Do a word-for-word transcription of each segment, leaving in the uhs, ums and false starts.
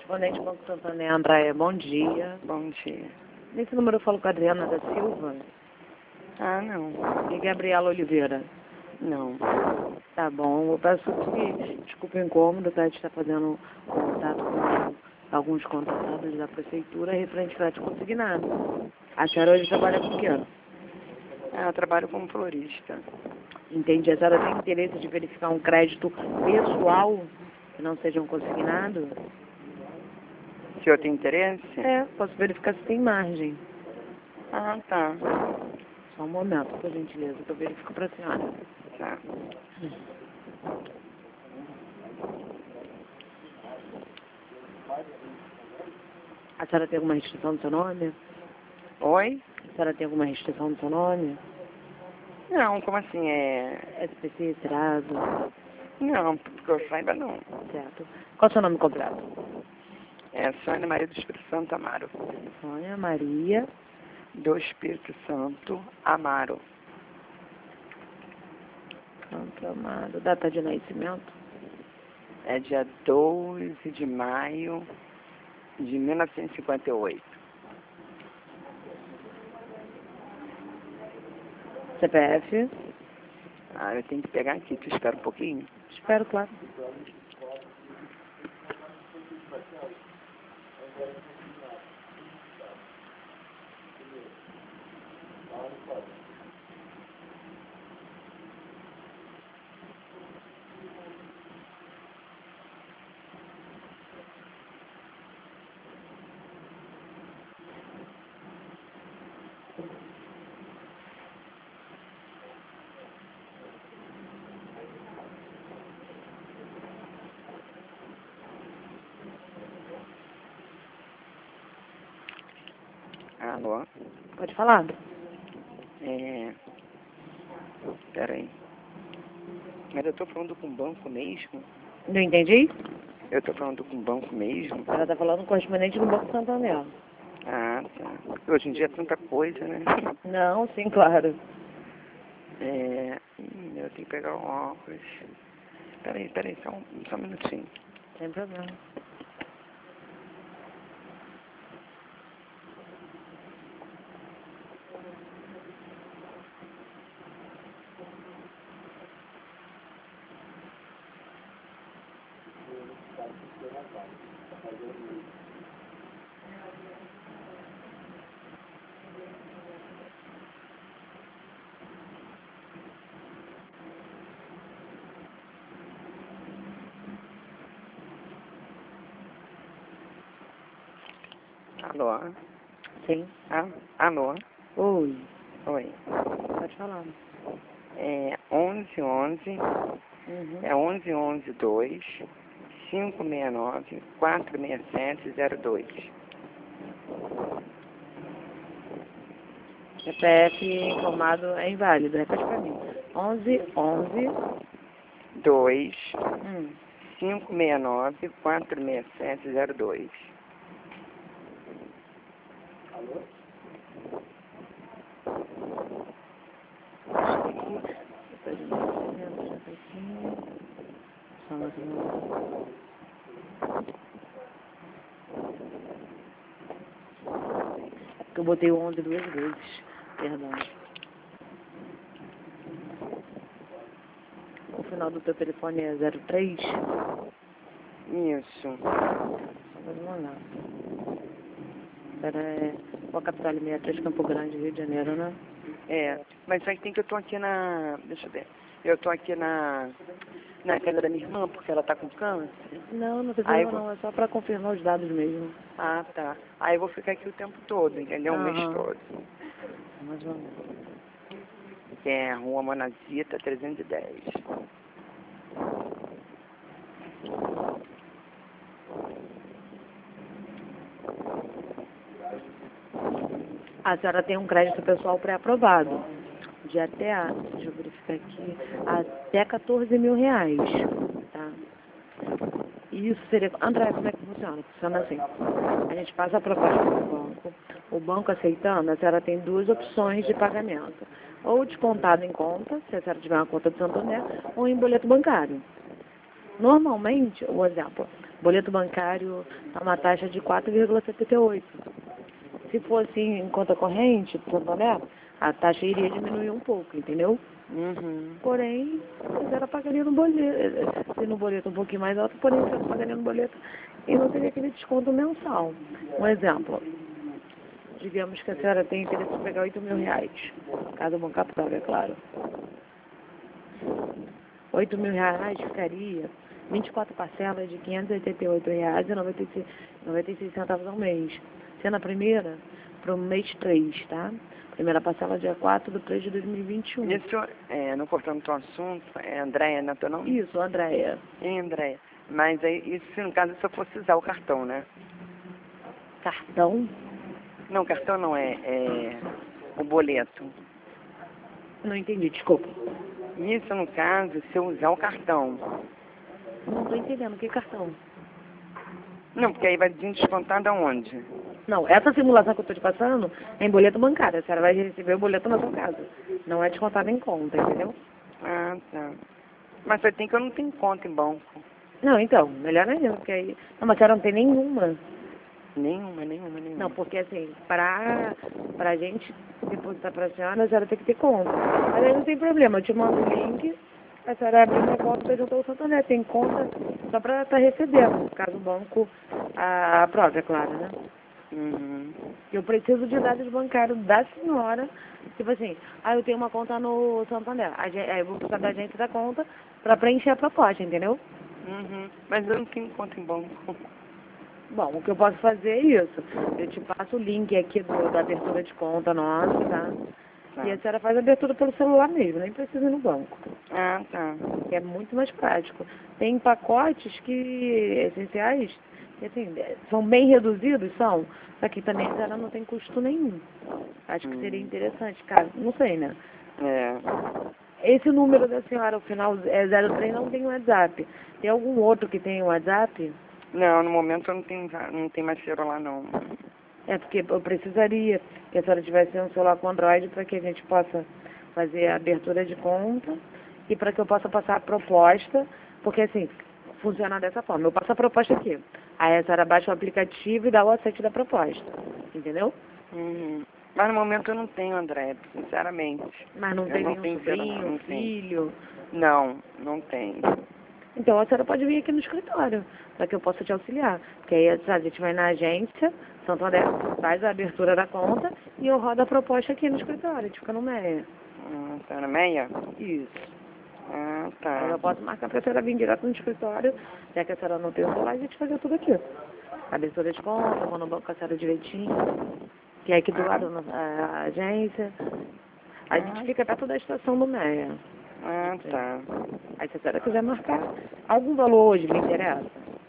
Correspondente Banco Santander, Andréia, bom dia. Bom dia. Nesse número eu falo com a Adriana da Silva Ah, não. e Gabriela Oliveira. Não. Tá bom, eu peço que, desculpe o incômodo, tá? A gente está fazendo contato com alguns contratados da prefeitura referente ao crédito consignado. A senhora hoje trabalha com o quê? Ah, eu trabalho como florista. Entendi. A senhora tem interesse de verificar um crédito pessoal que não seja um consignado? O senhor tem interesse? É, posso verificar se tem margem. Ah, tá. Só um momento, por gentileza, que eu verifico para a senhora. Tá. A senhora tem alguma restrição no seu nome? Oi? A senhora tem alguma restrição no seu nome? Não, como assim? É... S P C, Serasa? Não, porque eu saiba não. Certo. Qual é o seu nome completo? É Sônia Maria do Espírito Santo Amaro. Sônia Maria Do Espírito Santo Amaro. Santo Amado. Data de nascimento? É dia doze de maio de mil novecentos e cinquenta e oito. C P F? Ah, eu tenho que pegar aqui. Tu espera um pouquinho? Espero, claro. Alô? Pode falar? É... Peraí. Mas eu tô falando com o banco mesmo? Não entendi? Eu tô falando com o banco mesmo? Ela tá falando com o correspondente do Banco Santander. Ah, tá. Hoje em dia é tanta coisa, né? Não, sim, claro. É... Hum, eu tenho que pegar o óculos. Peraí, peraí, só um, só um minutinho. Sem problema. Alô? Sim. Ah, alô? Oi. Oi. Pode falar. É onze onze, Uhum. é onze onze dois, cinco seis nove, quatro seis sete zero dois. C P F informado é inválido. Repete pra mim. onze onze. dois, Hum. cinco seis nove, quatro seis sete zero dois. Aqui. Depois de nascimento, já tá aqui. Só mais um momento. É porque eu botei o onze duas vezes. Perdão. O final do teu telefone é zero três? Isso. Vamos lá. Era Rua Capital sessenta e três, Campo Grande, Rio de Janeiro, né? É, mas só que tem que eu tô aqui na... Deixa eu ver. Eu tô aqui na... Na casa da minha irmã, porque ela tá com câncer. Não, não tem Aí problema vou... não. É só pra confirmar os dados mesmo. Ah, tá. Aí eu vou ficar aqui o tempo todo, entendeu? O mês Aham. todo. Mais ou menos. Que é Rua Monazita, trezentos e dez. A senhora tem um crédito pessoal pré-aprovado. De até, a- deixa eu verificar aqui, até quatorze mil reais. Tá? Isso seria... André, como é que funciona? Funciona assim. A gente passa a proposta para o banco. O banco aceitando, a senhora tem duas opções de pagamento. Ou descontado em conta, se a senhora tiver uma conta de Santander, ou em boleto bancário. Normalmente, o exemplo, boleto bancário tá uma taxa de quatro vírgula setenta e oito. Se fosse em conta corrente, por exemplo, a taxa iria diminuir um pouco, entendeu? Uhum. Porém, você era pagaria no boleto, se no boleto um pouquinho mais alto, porém você era pagaria no boleto e não teria aquele desconto mensal. Um exemplo, digamos que a senhora tem interesse em pegar oito mil reais, caso o banco aprove, é claro. oito mil reais ficaria vinte e quatro parcelas de quinhentos e oitenta e oito reais e noventa e seis centavos ao mês. Sendo a primeira para o mês três, tá? Primeira parcela dia quatro de três de dois mil e vinte e um. Isso, é, não cortando o assunto, é Andréia, não é teu nome? Isso, Andréia. Hein, Andréia? Mas aí, isso se no caso se eu fosse usar o cartão, né? Cartão? Não, cartão não, é, é o boleto. Não entendi, desculpa. Isso no caso, se eu usar o cartão. Não estou entendendo, que cartão? Não, porque aí vai vir descontado aonde? Não, essa simulação que eu estou te passando é em boleto bancário. A senhora vai receber o boleto na sua casa. Não é descontado em conta, entendeu? Ah, tá. Mas você tem que eu não tenho conta em banco. Não, então, melhor ainda, porque aí... Não, mas a senhora não tem nenhuma. Nenhuma, nenhuma, nenhuma. Não, porque assim, para a gente depositar para a senhora, a senhora tem que ter conta. Mas aí não tem problema, eu te mando o link, a senhora abre uma conta e juntou o Santander. Tem conta só para estar recebendo, caso o banco a- aprove, é claro, né? Uhum. Eu preciso de dados bancários da senhora, tipo assim, ah, eu tenho uma conta no Santander, a gen- aí eu vou precisar da agente da conta para preencher a proposta, entendeu? Uhum. Mas eu não tenho conta em banco. Bom, o que eu posso fazer é isso. Eu te passo o link aqui do, da abertura de conta nossa, tá? Tá. E a senhora faz a abertura pelo celular mesmo, nem precisa ir no banco. Ah, tá. Que é muito mais prático. Tem pacotes que, essenciais, que assim, são bem reduzidos, são, só que também a senhora não tem custo nenhum. Acho que seria Hum. interessante, cara. Não sei, né? É. Esse número da senhora, o final é zero três, não tem WhatsApp. Tem algum outro que tem WhatsApp? Não, no momento eu não tenho, não tenho mais celular, não. É porque eu precisaria que a senhora tivesse um celular com Android para que a gente possa fazer a abertura de conta e para que eu possa passar a proposta, porque assim, funciona dessa forma. Eu passo a proposta aqui. Aí a senhora baixa o aplicativo e dá o aceite da proposta. Entendeu? Uhum. Mas no momento eu não tenho, André, sinceramente. Mas não Eu tem não nenhum tenho celular, sobrinho, não tenho. filho. Não, não tenho. Então a senhora pode vir aqui no escritório, para que eu possa te auxiliar. Porque aí sabe, a gente vai na agência, Santander, faz a abertura da conta e eu rodo a proposta aqui no escritório, a gente fica no Meia. Ah, tá na meia? Isso. Ah, Aí tá. eu posso marcar para a senhora vir direto no escritório, já que a senhora não tem o celular, a gente fazer tudo aqui. Abertura de conta, vou no banco com a senhora direitinho, que é aqui do lado na a agência. A gente fica perto da estação do Meia. Ah, tá. Aí se a senhora quiser marcar, algum valor hoje lhe interessa?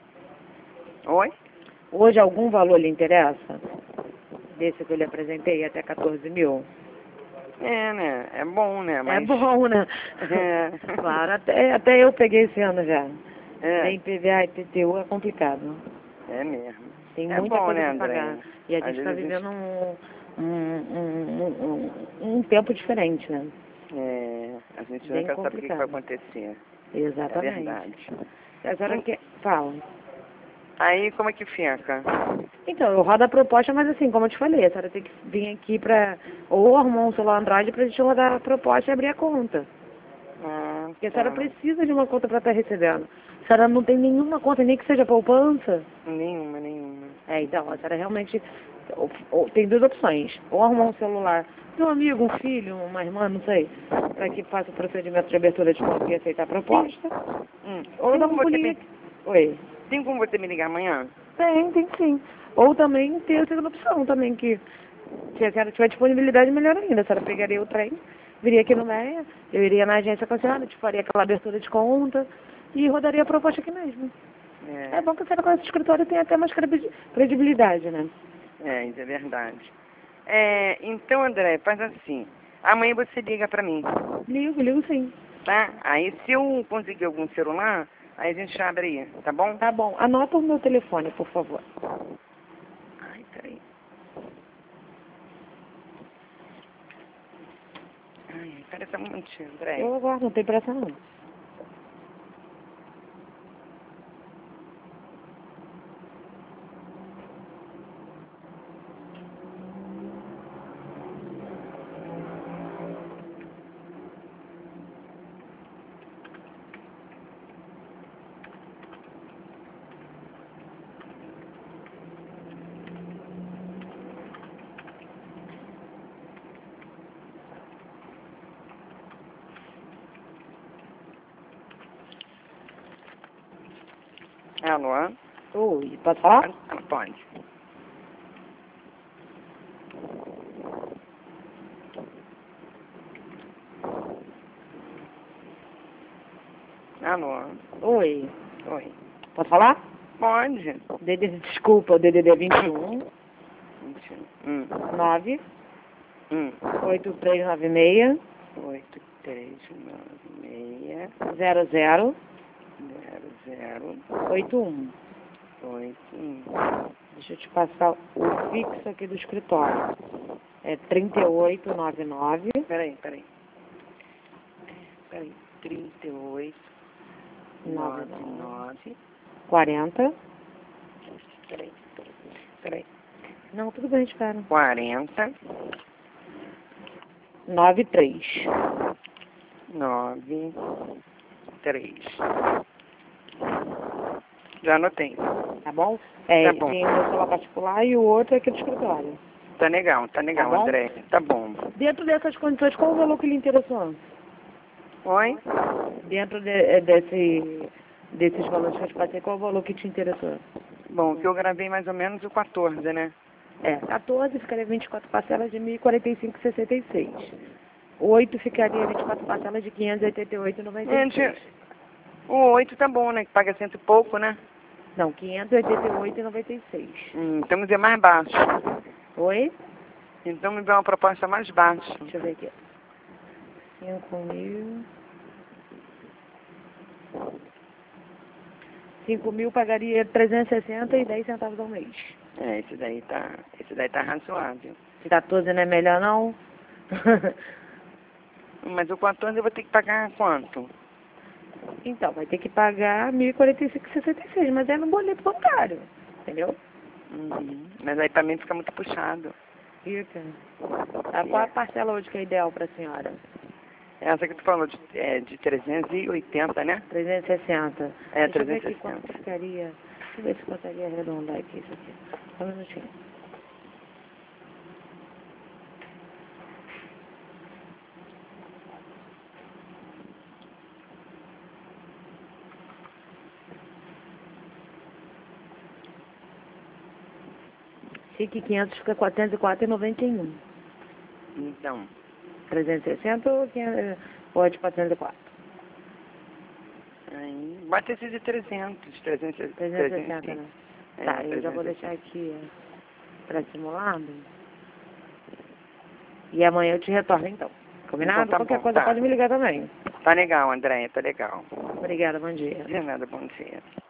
Oi? Hoje algum valor lhe interessa? Desse que eu lhe apresentei, até quatorze mil? É, né? É bom, né? É Mas... bom, né? É. Claro, até, até eu peguei esse ano já. É. Tem I P V A e I P T U, é complicado. É mesmo. Tem É muita bom, coisa né, para pagar. André? E a Às gente está vezes a vivendo gente... um, um, um, um, um, um tempo diferente, né? É, a gente Bem nunca sabe o que que vai complicado. acontecer. É Exatamente. verdade. A senhora Hum. quer... Fala. Aí, como é que fica? Então, eu rodo a proposta, mas assim, como eu te falei, a senhora tem que vir aqui para ou arrumar um celular Android para a gente rodar a proposta e abrir a conta. Ah, Porque a senhora tá. precisa de uma conta para estar recebendo. A senhora não tem nenhuma conta, nem que seja poupança. Nenhuma, nenhuma. É, então, a senhora realmente ou- ou- tem duas opções. Ou arrumar um celular de um amigo, um filho, uma irmã, não sei, para que faça o procedimento de abertura de conta e aceitar a proposta. Hum. Ou Tem dar como um você pulinho me... aqui. Oi. Tem como você me ligar amanhã? Tem, tem sim. Ou também tem a segunda opção também, que se a senhora tiver disponibilidade, melhor ainda. A senhora pegaria o trem, viria aqui no Meia, eu iria na agência com a senhora, te faria aquela abertura de conta e rodaria a proposta aqui mesmo. É É, bom que a senhora conhece o escritório tem até mais credi- credibilidade, né? é, isso é verdade. É, então, André, faz assim. Amanhã você liga pra mim, Ligo, ligo sim. tá? Aí, se eu conseguir algum celular, aí a gente abre aí, tá bom? Tá bom. Anota o meu telefone, por favor. Ai, peraí. Ai, espera só um momentinho, André. Eu aguardo, não tem pressa não. Alô? Oi, pode falar? Ah, pode. Alô? Oi, Oi. pode falar? Pode. D D, desculpa, o D D D vinte e um, vinte e um. Hum. nove, Hum. oito três nove seis, oito, três, nove, seis, zero zero, zero, zero, oito um. oito, um. Deixa eu te passar o fixo aqui do escritório. É trinta e oito noventa e nove. Peraí, peraí. Peraí. trinta e oito, noventa e nove. quarenta. Peraí. Peraí. Não, tudo bem, espera. quarenta, noventa e três. nove, três. Já anotei. Tá bom? É, Tá bom. tem o meu celular particular e o outro é aqui do escritório. Tá legal, tá legal, Tá bom? André. Tá bom. Dentro dessas condições, qual o valor que lhe interessou? Oi? Dentro de, é, desse, desses valores que eu te passei, qual o valor que te interessou? Bom, que eu gravei mais ou menos o quatorze, né? É, quatorze ficaria vinte e quatro parcelas de mil e quarenta e cinco vírgula sessenta e seis. oito ficaria vinte e quatro parcelas de quinhentos e oitenta e oito vírgula noventa e seis. Gente, o oito tá bom, né? Que paga cento e pouco, né? Não, quinhentos e oitenta e oito vírgula noventa e seis. Hum, então me dê mais baixo. Oi? Então me dê uma proposta mais baixa. Deixa eu ver aqui. cinco mil. cinco mil pagaria trezentos e sessenta e dez centavos ao mês. É, esse daí tá. Esse daí tá razoável. quatorze não é melhor não? Mas o quatorze eu vou ter que pagar quanto? Então, vai ter que pagar mil e quarenta e cinco vírgula sessenta e seis, mas é no boleto bancário. Entendeu? Uhum. Mas aí pra mim fica muito puxado. Fica. Tá, qual a parcela hoje que é ideal pra senhora? Essa que tu falou de, é, de trezentos e oitenta, né? trezentos e sessenta. É, Deixa eu ver trezentos e aqui quanto sessenta. ficaria. Deixa eu ver se consegue arredondar aqui isso aqui. Só um minutinho. Fique quinhentos, fica quatrocentos e quatro vírgula noventa e um. Então, trezentos e sessenta ou quinhentos, pode quatrocentos e quatro? aí, bate esse de trezentos, trezentos, trezentos e sessenta, né? É, Tá, eu já vou trezentos e deixar aqui para simulado. E amanhã eu te retorno então. Combinado? Então tá Qualquer bom, coisa tá. pode me ligar também. Tá legal, Andréia, tá legal. Obrigada, bom dia. De nada, bom dia.